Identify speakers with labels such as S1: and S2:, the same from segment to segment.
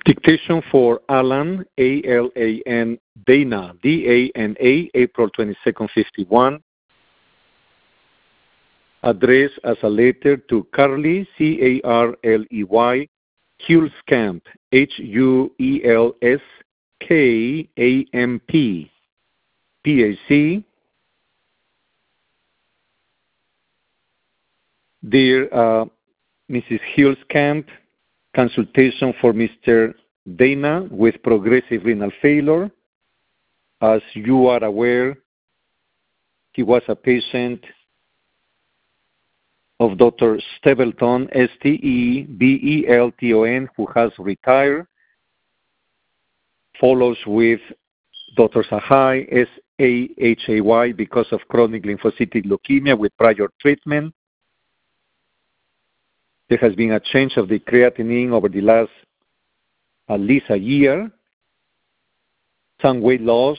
S1: Dictation for Alan, A-L-A-N, Dana, D-A-N-A, April 22nd, 51. Address as a letter to Carly, C-A-R-L-E-Y, Hulskamp, H-U-E-L-S-K-A-M-P, P-A-C. Dear Mrs. Hulskamp, consultation for Mr. Dana with progressive renal failure. As you are aware, he was a patient of Dr. Stebelton, S-T-E-B-E-L-T-O-N, who has retired. Follows with Dr. Sahai, S-A-H-A-Y, because of chronic lymphocytic leukemia with prior treatment. There has been a change of the creatinine over the last at least a year. Some weight loss,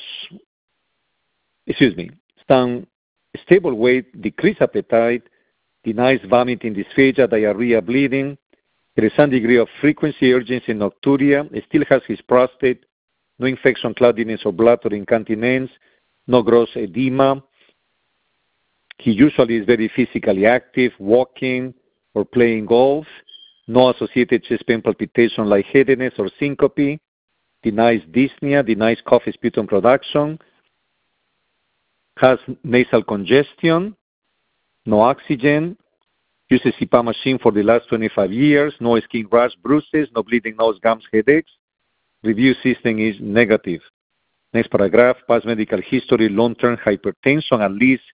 S1: some stable weight, decreased appetite, denies vomiting, dysphagia, diarrhea, bleeding. There is some degree of frequency, urgency, nocturia. He still has his prostate, no infection, cloudiness, or blood or incontinence, no gross edema. He usually is very physically active, walking or playing golf, no associated chest pain, palpitation, lightheadedness, or syncope, denies dyspnea, denies cough, sputum production, has nasal congestion, no oxygen, uses CPAP machine for the last 25 years, no skin rash, bruises, no bleeding nose, gums, headaches. Review system is negative. Next paragraph, past medical history, long-term hypertension, at least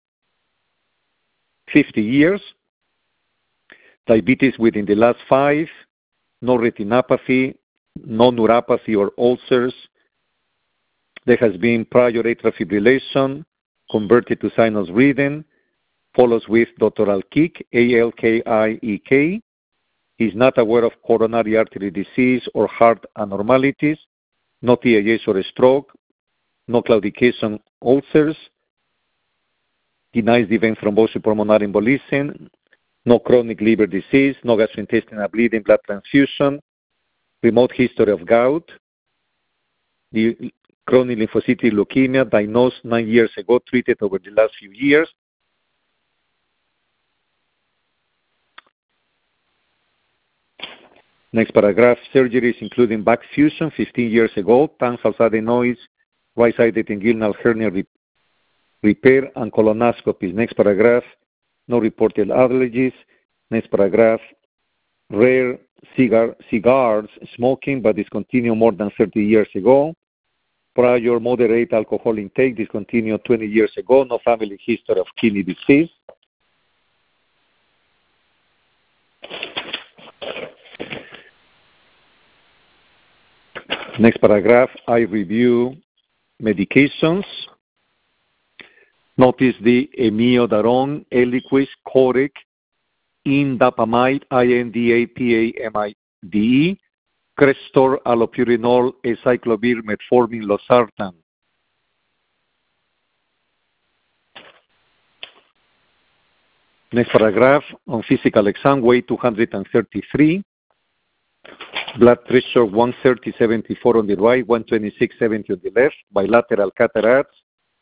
S1: 50 years. Diabetes within the last 5, no retinopathy, no neuropathy or ulcers. There has been prior atrial fibrillation, converted to sinus rhythm, follows with Dr. Alkik, A-L-K-I-E-K. He's not aware of coronary artery disease or heart abnormalities, no TIAs or stroke, no claudication ulcers, denies the event thrombosis pulmonary embolism, no chronic liver disease, no gastrointestinal bleeding, blood transfusion, remote history of gout, the chronic lymphocytic leukemia diagnosed 9 years ago, treated over the last few years. Next paragraph, surgeries including back fusion 15 years ago, tonsil adenoids, right-sided inguinal hernia repair, and colonoscopies. Next paragraph, no reported allergies. Next paragraph, rare cigars smoking but discontinued more than 30 years ago. Prior moderate alcohol intake discontinued 20 years ago. No family history of kidney disease. Next paragraph, I review medications. Notice the Amiodarone, Eliquis, Corec, Indapamide, I-N-D-A-P-A-M-I-D-E, Crestor, Allopurinol, Acyclovir, Metformin, Losartan. Next paragraph, on physical exam, weight 233, blood pressure 130/74 on the right, 126/70 on the left, bilateral cataracts,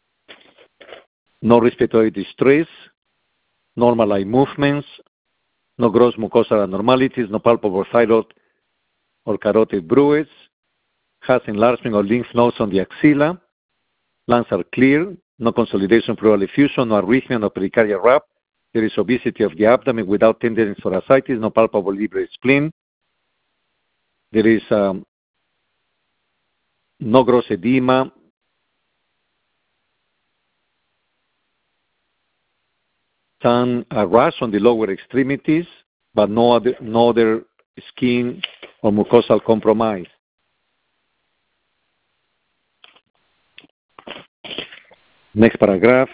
S1: no respiratory distress, normal eye movements, no gross mucosal abnormalities, no palpable thyroid or carotid bruits, has enlargement of lymph nodes on the axilla, lungs are clear, no consolidation pleural effusion, no arrhythmia, no pericardial rap. There is obesity of the abdomen without tenderness or ascites, no palpable liver spleen. There is no gross edema, some rash on the lower extremities, but no other skin or mucosal compromise. Next paragraph.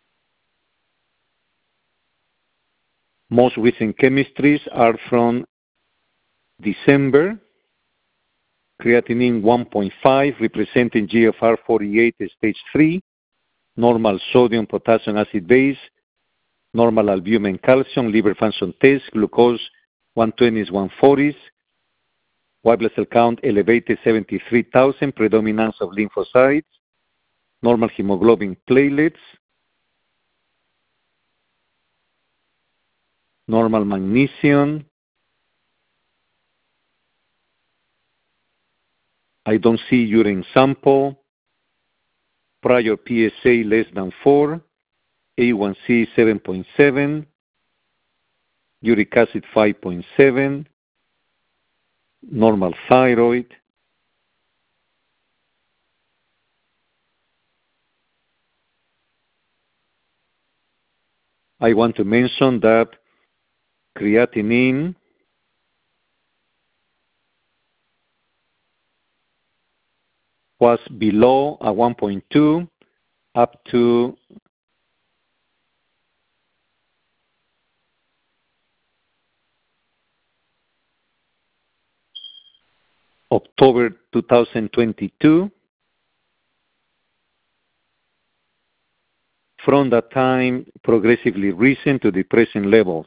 S1: Most recent chemistries are from December. Creatinine 1.5, representing GFR 48, stage 3. Normal sodium, potassium, acid base. Normal albumin, calcium, liver function test. Glucose 120s, 140s. white blood cell count elevated 73,000, predominance of lymphocytes, normal hemoglobin platelets, normal magnesium. I don't see urine sample, prior PSA less than 4, A1C 7.7, uric acid 5.7, normal thyroid. I want to mention that creatinine was below a 1.2 up to October 2022. From that time, progressively risen to the present levels.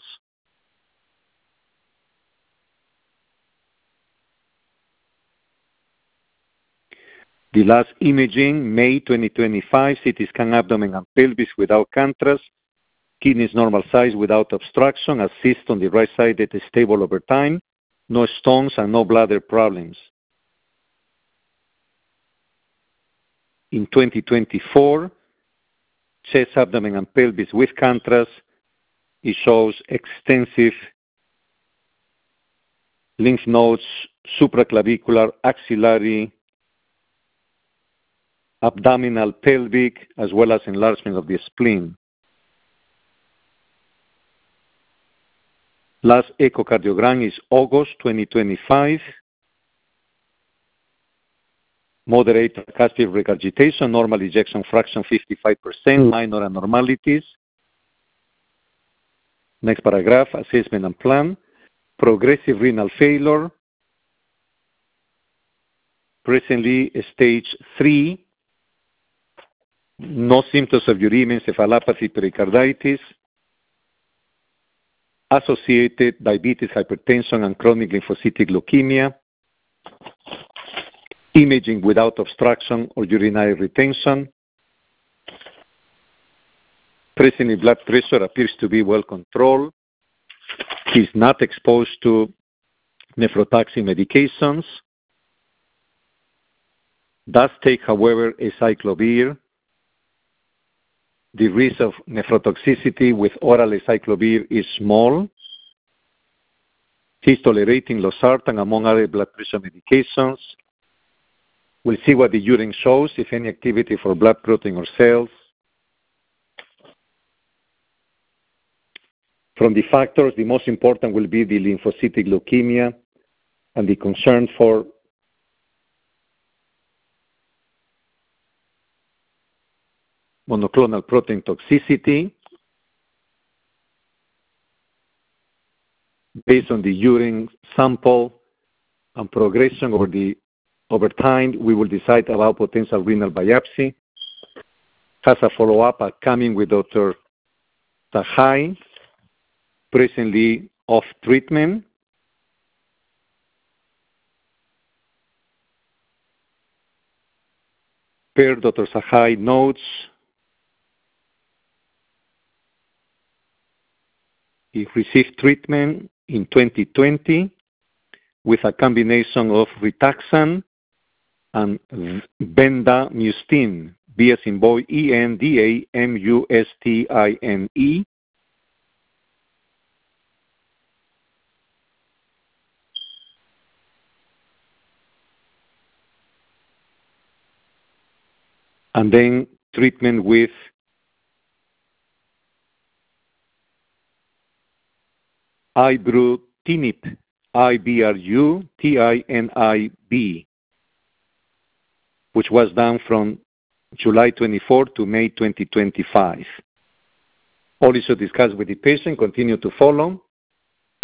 S1: The last imaging, May 2025, CT scan abdomen and pelvis without contrast, kidneys normal size without obstruction, a cyst on the right side that is stable over time, no stones and no bladder problems. In 2024, chest, abdomen, and pelvis with contrast, it shows extensive lymph nodes, supraclavicular, axillary, abdominal, pelvic, as well as enlargement of the spleen. Last echocardiogram is August 2025. Moderate tricuspid regurgitation, normal ejection fraction 55%, minor abnormalities. Next paragraph, assessment and plan. Progressive renal failure, presently stage 3, no symptoms of uremia, encephalopathy, pericarditis, associated diabetes, hypertension, and chronic lymphocytic leukemia, imaging without obstruction or urinary retention. Presently, blood pressure appears to be well controlled. He's not exposed to nephrotoxic medications. Does take, however, acyclovir. The risk of nephrotoxicity with oral acyclovir is small. He's tolerating losartan among other blood pressure medications. We'll see what the urine shows, if any activity for blood protein or cells. From the factors, the most important will be the lymphocytic leukemia and the concern for monoclonal protein toxicity based on the urine sample and progression over time. We will decide about potential renal biopsy. Has a follow-up coming with Dr. Sahai, presently off treatment. Per Dr. Sahai notes, he received treatment in 2020 with a combination of Rituxan and bendamustine, B as in boy, E-N-D-A-M-U-S-T-I-N-E. And then treatment with ibrutinib, I-B-R-U-T-I-N-I-B, which was done from July 24 to May 2025. All is to discuss with the patient, continue to follow.